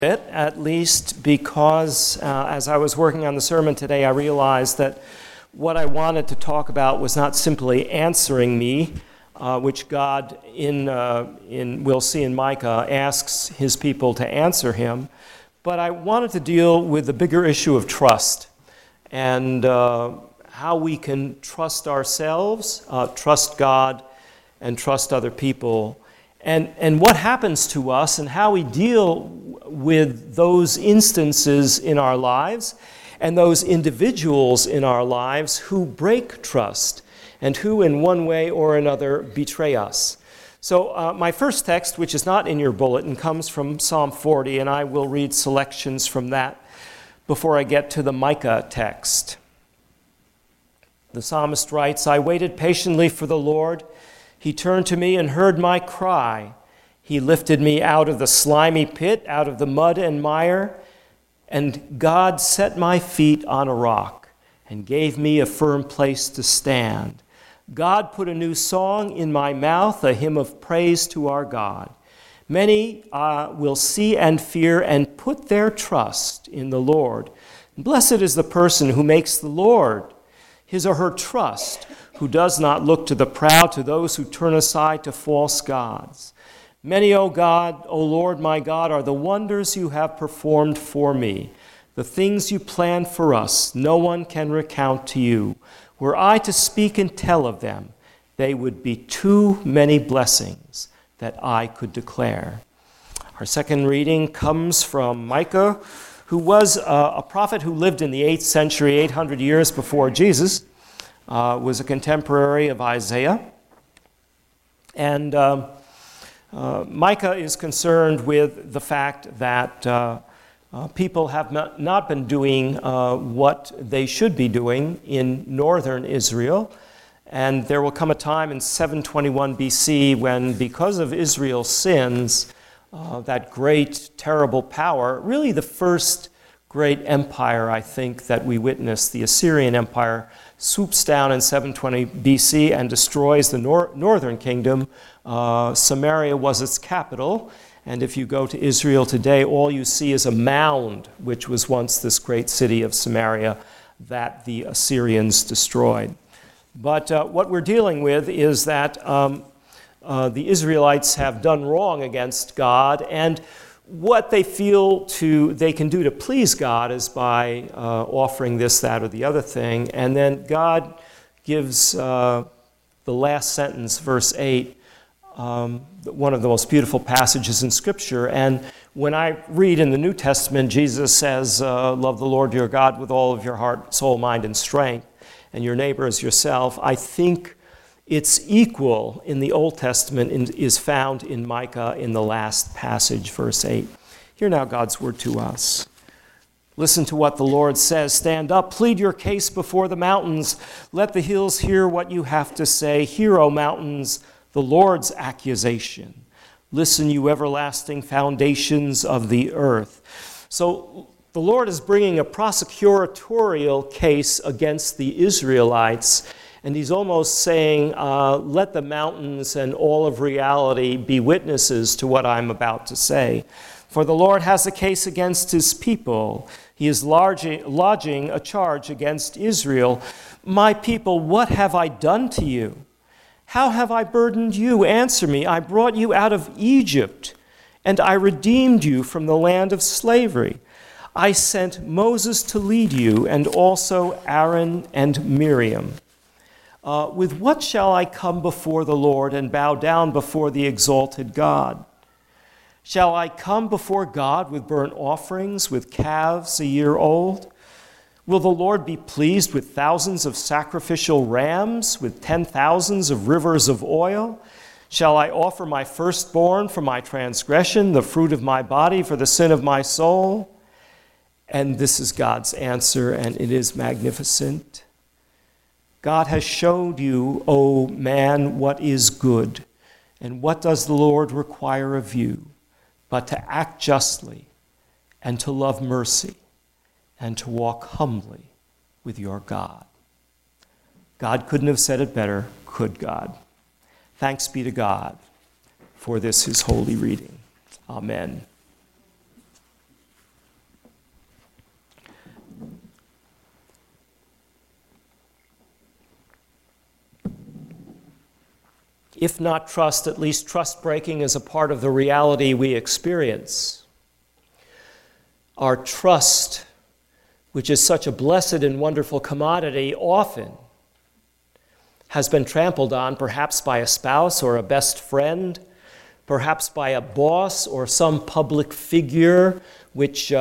bit, at least because as I was working on the sermon today, I realized that what I wanted to talk about was not simply answering me, which God, we'll see in Micah, asks his people to answer him, but I wanted to deal with the bigger issue of trust and how we can trust ourselves, trust God, and trust other people. And what happens to us and how we deal with those instances in our lives and those individuals in our lives who break trust and who in one way or another betray us. So my first text, which is not in your bulletin, comes from Psalm 40, and I will read selections from that before I get to the Micah text. The psalmist writes, "I waited patiently for the Lord. He turned to me and heard my cry. He lifted me out of the slimy pit, out of the mud and mire, and God set my feet on a rock and gave me a firm place to stand. God put a new song in my mouth, a hymn of praise to our God. Many will see and fear and put their trust in the Lord. Blessed is the person who makes the Lord his or her trust, who does not look to the proud, to those who turn aside to false gods. Many, O God, O Lord my God, are the wonders you have performed for me, the things you planned for us. No one can recount to you. Were I to speak and tell of them, they would be too many blessings that I could declare." Our second reading comes from Micah, who was a prophet who lived in the 8th century, 800 years before Jesus, was a contemporary of Isaiah. And Micah is concerned with the fact that people have not been doing what they should be doing in northern Israel. And there will come a time in 721 BC when, because of Israel's sins, that great, terrible power, really the first great empire, I think, that we witnessed, the Assyrian Empire, swoops down in 720 BC and destroys the northern kingdom. Samaria was its capital, and if you go to Israel today, all you see is a mound, which was once this great city of Samaria that the Assyrians destroyed. But what we're dealing with is that the Israelites have done wrong against God, and what they feel they can do to please God is by offering this, that, or the other thing. And then God gives the last sentence, verse 8, one of the most beautiful passages in Scripture. And when I read in the New Testament, Jesus says, love the Lord your God with all of your heart, soul, mind, and strength, and your neighbor as yourself. I think its equal in the Old Testament is found in Micah in the last passage, verse 8. Hear now God's word to us. Listen to what the Lord says. Stand up, plead your case before the mountains. Let the hills hear what you have to say. Hear, O mountains, the Lord's accusation. Listen, you everlasting foundations of the earth. So the Lord is bringing a prosecutorial case against the Israelites, and he's almost saying, let the mountains and all of reality be witnesses to what I'm about to say. For the Lord has a case against his people. He is lodging a charge against Israel. My people, what have I done to you? How have I burdened you? Answer me. I brought you out of Egypt, and I redeemed you from the land of slavery. I sent Moses to lead you, and also Aaron and Miriam. With what shall I come before the Lord and bow down before the exalted God? Shall I come before God with burnt offerings, with calves a year old? Will the Lord be pleased with thousands of sacrificial rams, with 10,000s of rivers of oil? Shall I offer my firstborn for my transgression, the fruit of my body for the sin of my soul? And this is God's answer, and it is magnificent. God has showed you, O man, what is good, and what does the Lord require of you, but to act justly, and to love mercy, and to walk humbly with your God. God couldn't have said it better, could God? Thanks be to God for this his holy reading. Amen. if not trust, at least trust breaking is a part of the reality we experience. Our trust, which is such a blessed and wonderful commodity, often has been trampled on, perhaps by a spouse or a best friend, perhaps by a boss or some public figure which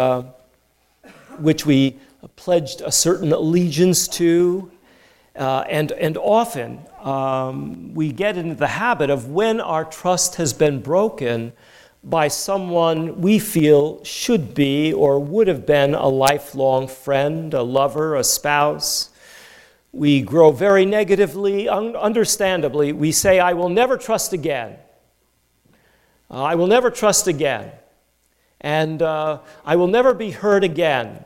we pledged a certain allegiance to. And often we get into the habit of, when our trust has been broken by someone we feel should be or would have been a lifelong friend, a lover, a spouse, we grow very negatively, understandably. We say, I will never trust again. I will never trust again. And I will never be hurt again.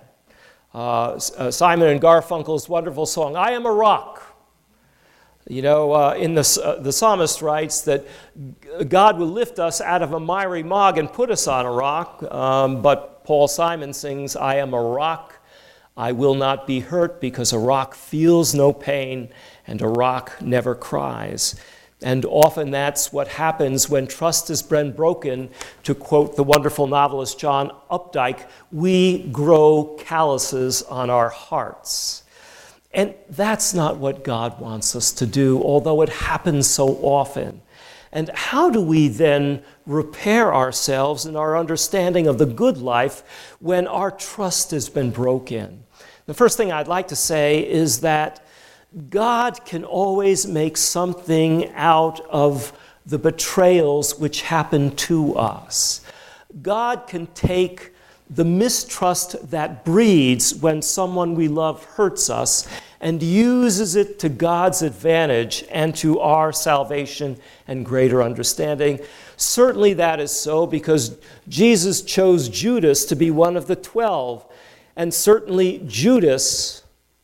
Simon and Garfunkel's wonderful song, I Am a Rock. You know, the psalmist writes that God will lift us out of a miry mog and put us on a rock. But Paul Simon sings, I am a rock. I will not be hurt, because a rock feels no pain and a rock never cries. And often that's what happens when trust has been broken. To quote the wonderful novelist John Updike, we grow calluses on our hearts. And that's not what God wants us to do, although it happens so often. And how do we then repair ourselves in our understanding of the good life when our trust has been broken? The first thing I'd like to say is that God can always make something out of the betrayals which happen to us. God can take the mistrust that breeds when someone we love hurts us and uses it to God's advantage and to our salvation and greater understanding. Certainly that is so because Jesus chose Judas to be one of the 12, and certainly Judas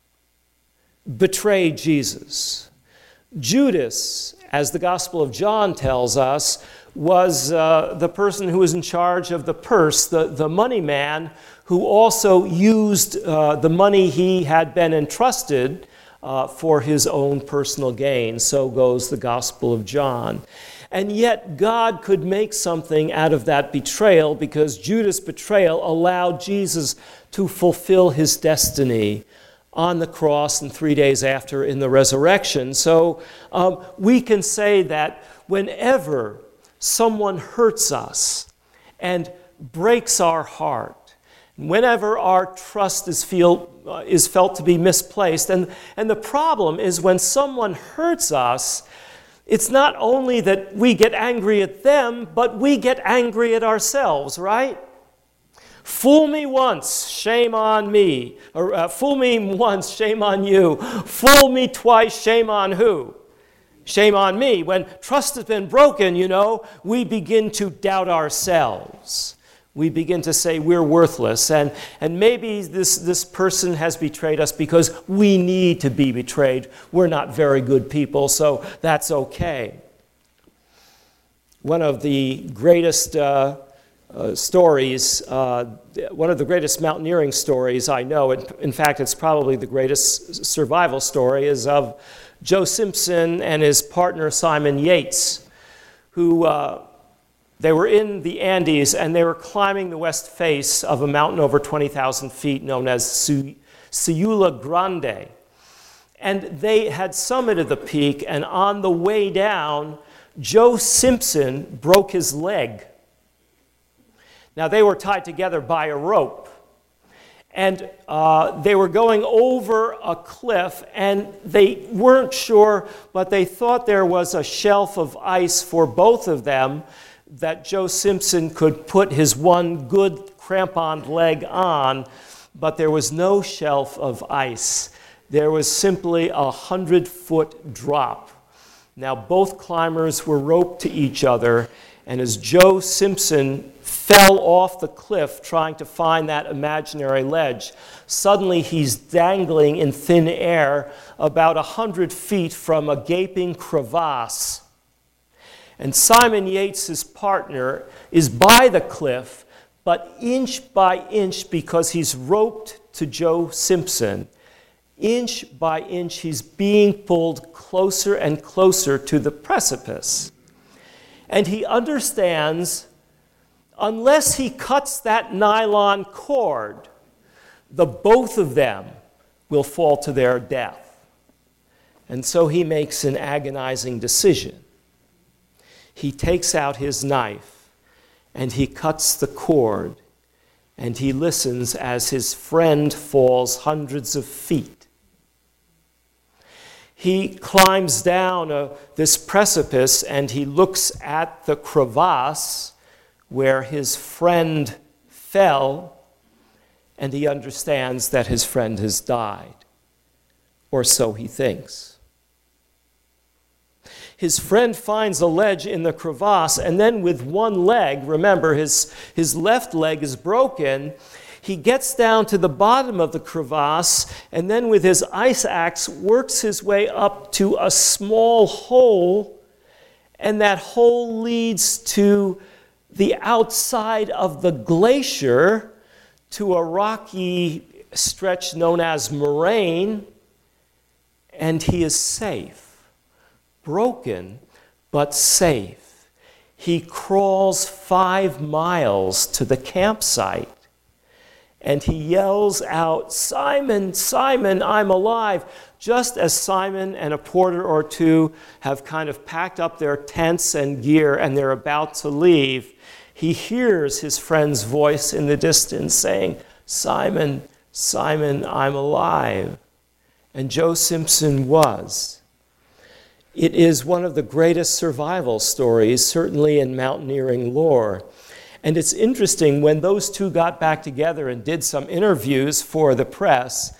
betrayed Jesus. Judas, as the Gospel of John tells us, was the person who was in charge of the purse, the money man, who also used the money he had been entrusted for his own personal gain. So goes the Gospel of John. And yet God could make something out of that betrayal, because Judas' betrayal allowed Jesus to fulfill his destiny on the cross and 3 days after in the resurrection. So we can say that whenever someone hurts us and breaks our heart, whenever our trust is felt to be misplaced, and the problem is when someone hurts us, it's not only that we get angry at them, but we get angry at ourselves, right? Fool me once, shame on me. Or fool me once, shame on you. Fool me twice, shame on who? Shame on me. When trust has been broken, we begin to doubt ourselves. We begin to say we're worthless. And maybe this person has betrayed us because we need to be betrayed. We're not very good people, so that's okay. One of the greatest stories, one of the greatest mountaineering stories I know, in fact, it's probably the greatest survival story, is of Joe Simpson and his partner Simon Yates, who they were in the Andes and they were climbing the west face of a mountain over 20,000 feet known as Ciula Grande. And they had summited the peak, and on the way down, Joe Simpson broke his leg. Now, they were tied together by a rope, and they were going over a cliff, and they weren't sure, but they thought there was a shelf of ice for both of them that Joe Simpson could put his one good cramponed leg on, but there was no shelf of ice. There was simply a 100-foot drop. Now, both climbers were roped to each other, and as Joe Simpson fell off the cliff trying to find that imaginary ledge, suddenly he's dangling in thin air about 100 feet from a gaping crevasse. And Simon Yates, his partner, is by the cliff, but inch by inch, because he's roped to Joe Simpson, Inch by inch, he's being pulled closer and closer to the precipice. And he understands, unless he cuts that nylon cord, the both of them will fall to their death. And so he makes an agonizing decision. He takes out his knife and he cuts the cord, and he listens as his friend falls hundreds of feet. He climbs down this precipice and he looks at the crevasse where his friend fell, and he understands that his friend has died, or so he thinks. His friend finds a ledge in the crevasse, and then with one leg, remember his left leg is broken, he gets down to the bottom of the crevasse, and then with his ice axe works his way up to a small hole, and that hole leads to the outside of the glacier, to a rocky stretch known as moraine, and he is safe. Broken, but safe. He crawls 5 miles to the campsite, and he yells out, "Simon, Simon, I'm alive," just as Simon and a porter or two have kind of packed up their tents and gear and they're about to leave. He hears his friend's voice in the distance saying, "Simon, Simon, I'm alive." And Joe Simpson was. It is one of the greatest survival stories, certainly in mountaineering lore. And it's interesting, when those two got back together and did some interviews for the press,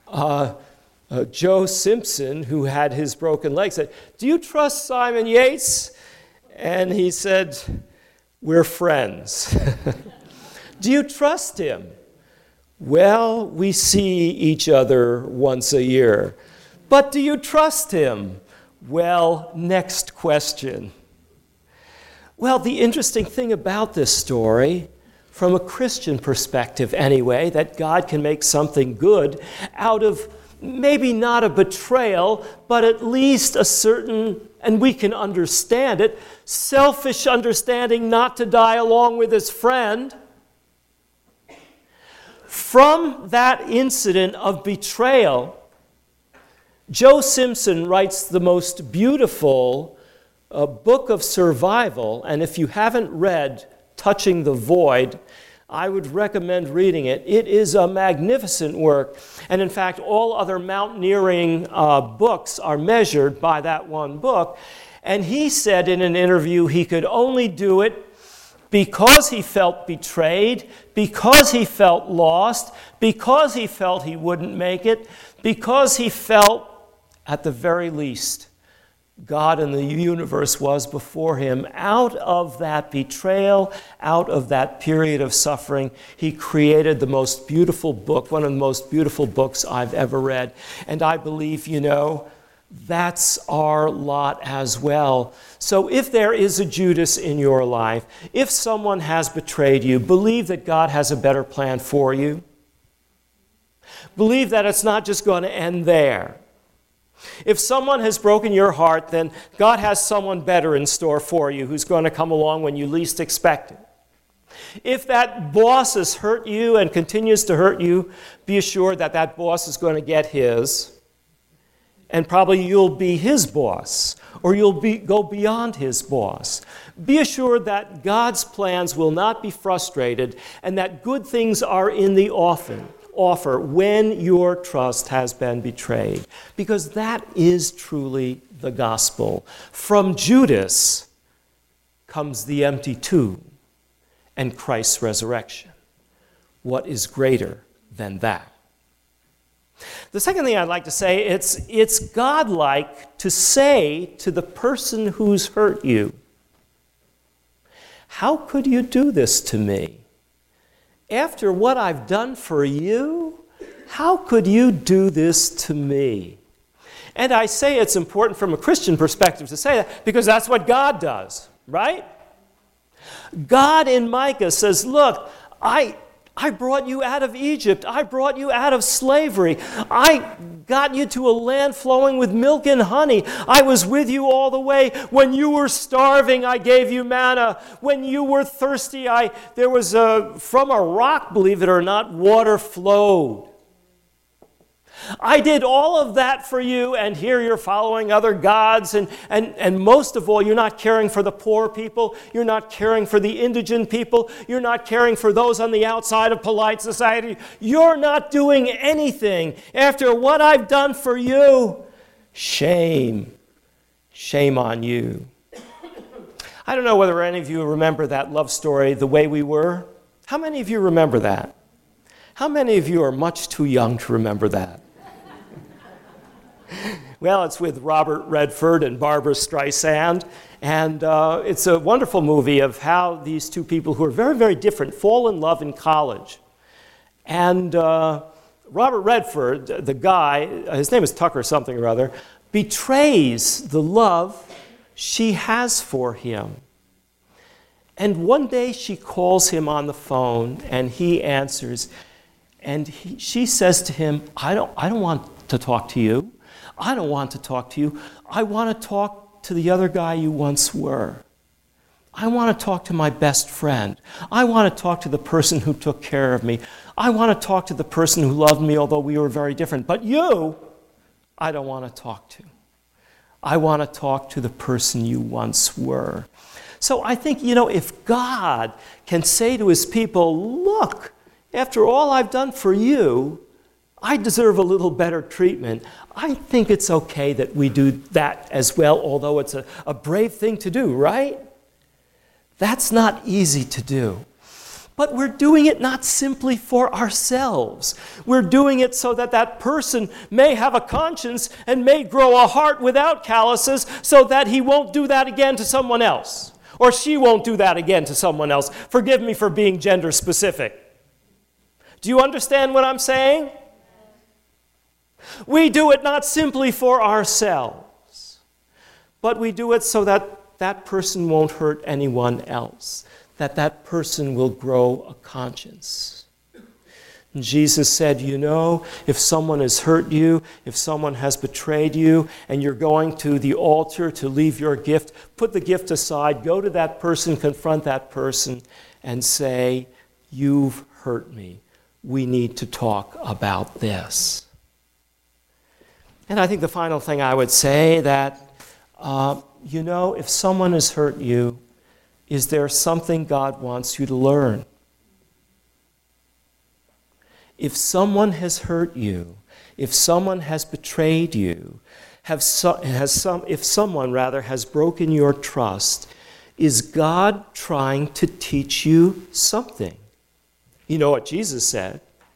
Joe Simpson, who had his broken leg, said, "Do you trust Simon Yates?" And he said, "We're friends." "Do you trust him?" "Well, we see each other once a year." "But do you trust him?" "Well, next question." Well, the interesting thing about this story, from a Christian perspective anyway, that God can make something good out of maybe not a betrayal, but at least a certain, and we can understand it, selfish understanding not to die along with his friend. From that incident of betrayal, Joe Simpson writes the most beautiful book of survival, and if you haven't read Touching the Void, I would recommend reading it. It is a magnificent work, and in fact, all other mountaineering books are measured by that one book. And he said in an interview he could only do it because he felt betrayed, because he felt lost, because he felt he wouldn't make it, because he felt, at the very least, God and the universe was before him. Out of that betrayal, out of that period of suffering, he created the most beautiful book, one of the most beautiful books I've ever read. And I believe, that's our lot as well. So if there is a Judas in your life, if someone has betrayed you, believe that God has a better plan for you. Believe that it's not just going to end there. If someone has broken your heart, then God has someone better in store for you who's going to come along when you least expect it. If that boss has hurt you and continues to hurt you, be assured that that boss is going to get his, and probably you'll be his boss, or you'll go beyond his boss. Be assured that God's plans will not be frustrated, and that good things are in the offer when your trust has been betrayed, because that is truly the gospel. From Judas comes the empty tomb and Christ's resurrection. What is greater than that? The second thing I'd like to say, it's godlike to say to the person who's hurt you, "How could you do this to me? After what I've done for you, how could you do this to me?" And I say it's important from a Christian perspective to say that because that's what God does, right? God in Micah says, "Look, I I brought you out of Egypt. I brought you out of slavery. I got you to a land flowing with milk and honey. I was with you all the way. When you were starving, I gave you manna. When you were thirsty, there was from a rock, believe it or not, water flowed. I did all of that for you, and here you're following other gods, and most of all, you're not caring for the poor people, you're not caring for the indigent people, you're not caring for those on the outside of polite society, you're not doing anything after what I've done for you. Shame. Shame on you. I don't know whether any of you remember that love story, The Way We Were. How many of you remember that? How many of you are much too young to remember that? Well, it's with Robert Redford and Barbra Streisand, and it's a wonderful movie of how these two people who are very, very different fall in love in college. And Robert Redford, the guy, his name is Tucker something or other, betrays the love she has for him. And one day she calls him on the phone, and he answers, and she says to him, I don't want to talk to you. I don't want to talk to you. I want to talk to the other guy you once were. I want to talk to my best friend. I want to talk to the person who took care of me. I want to talk to the person who loved me, although we were very different. But you, I don't want to talk to. I want to talk to the person you once were. So I think, if God can say to his people, look, after all I've done for you, I deserve a little better treatment. I think it's okay that we do that as well, although it's a brave thing to do, right? That's not easy to do. But we're doing it not simply for ourselves. We're doing it so that that person may have a conscience and may grow a heart without calluses so that he won't do that again to someone else. Or she won't do that again to someone else. Forgive me for being gender specific. Do you understand what I'm saying? We do it not simply for ourselves, but we do it so that that person won't hurt anyone else, that that person will grow a conscience. And Jesus said, if someone has hurt you, if someone has betrayed you, and you're going to the altar to leave your gift, put the gift aside, go to that person, confront that person, and say, you've hurt me. We need to talk about this. And I think the final thing I would say that, if someone has hurt you, is there something God wants you to learn? If someone has hurt you, if someone has betrayed you, if someone has broken your trust, is God trying to teach you something? You know what Jesus said?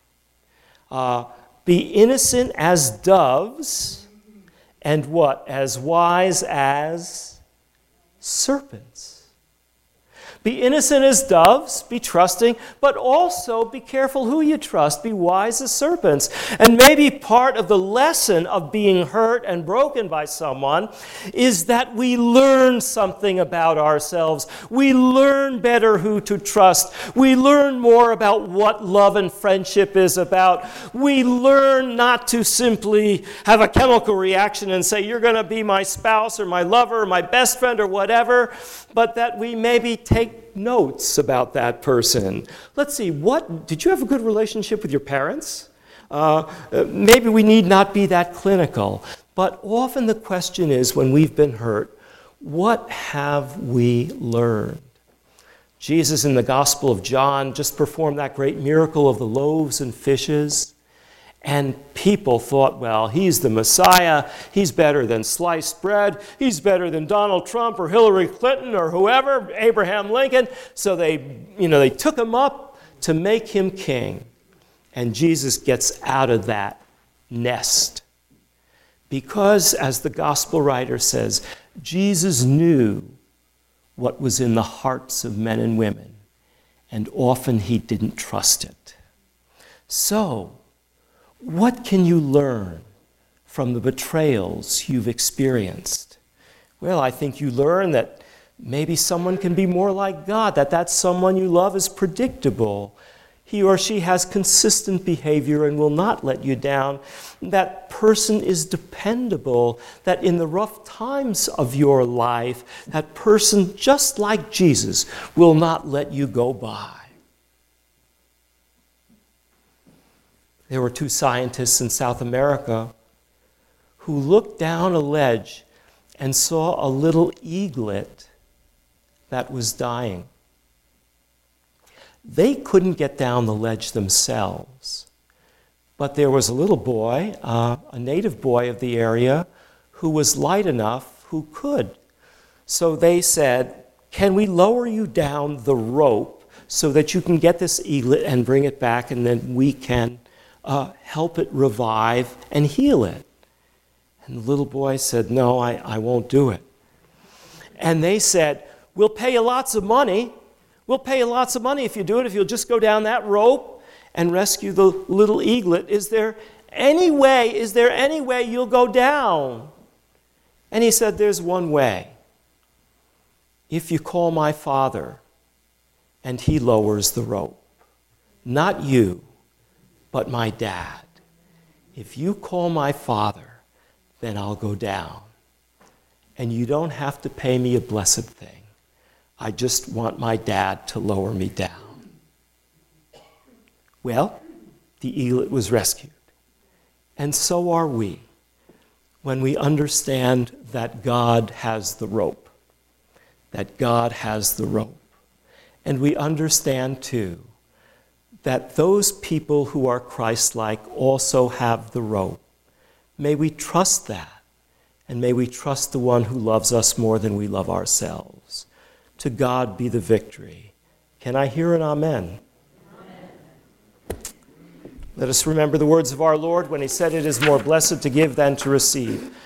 Be innocent as doves, and what? As wise as serpents. Be innocent as doves, be trusting, but also be careful who you trust. Be wise as serpents. And maybe part of the lesson of being hurt and broken by someone is that we learn something about ourselves. We learn better who to trust. We learn more about what love and friendship is about. We learn not to simply have a chemical reaction and say, you're going to be my spouse or my lover or my best friend or whatever, but that we maybe take notes about that person. Let's see, did you have a good relationship with your parents? Maybe we need not be that clinical, but often the question is, when we've been hurt, what have we learned? Jesus in the Gospel of John just performed that great miracle of the loaves and fishes. And people thought, well, he's the Messiah. He's better than sliced bread. He's better than Donald Trump or Hillary Clinton or whoever, Abraham Lincoln. So they took him up to make him king. And Jesus gets out of that nest. Because, as the gospel writer says, Jesus knew what was in the hearts of men and women. And often he didn't trust it. So, what can you learn from the betrayals you've experienced? Well, I think you learn that maybe someone can be more like God, that someone you love is predictable. He or she has consistent behavior and will not let you down. That person is dependable, that in the rough times of your life, that person, just like Jesus, will not let you go by. There were two scientists in South America who looked down a ledge and saw a little eaglet that was dying. They couldn't get down the ledge themselves, but there was a little boy, a native boy of the area, who was light enough who could. So they said, "Can we lower you down the rope so that you can get this eaglet and bring it back, and then we can help it revive and heal it?" And the little boy said, "No, I won't do it." And they said, "We'll pay you lots of money. We'll pay you lots of money if you do it, if you'll just go down that rope and rescue the little eaglet. Is there any way you'll go down?" And he said, "There's one way. If you call my father and he lowers the rope. Not you, but my dad. If you call my father, then I'll go down. And you don't have to pay me a blessed thing. I just want my dad to lower me down." Well, the eaglet was rescued. And so are we when we understand that God has the rope. That God has the rope. And we understand, too, that those people who are Christ-like also have the rope. May we trust that, and may we trust the one who loves us more than we love ourselves. To God be the victory. Can I hear an amen? Amen. Let us remember the words of our Lord when he said, "It is more blessed to give than to receive."